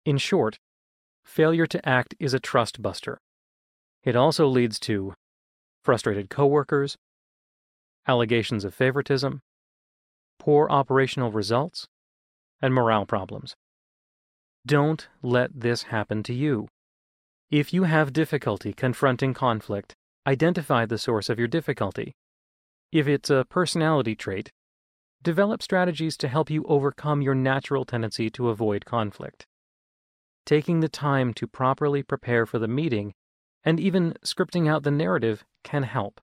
In short, failure to act is a trust buster. It also leads to frustrated coworkers, allegations of favoritism, poor operational results, and morale problems. Don't let this happen to you. If you have difficulty confronting conflict, identify the source of your difficulty. If it's a personality trait, develop strategies to help you overcome your natural tendency to avoid conflict. Taking the time to properly prepare for the meeting and even scripting out the narrative can help.